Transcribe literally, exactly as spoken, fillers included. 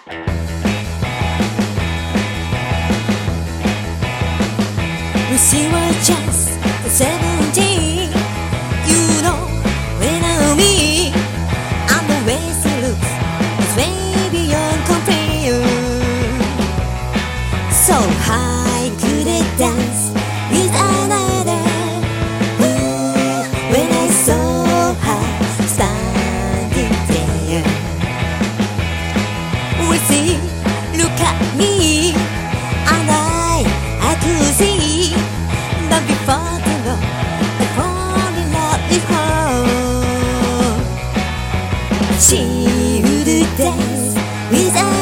She was just seventeen. You know, when I meet, and the way she looks is way beyond compare. So high could it dance with another? Ooh, when I saw her standing there, we see, look at me, and I, I could see. But before the love, I fall in love with her. She would dance with us.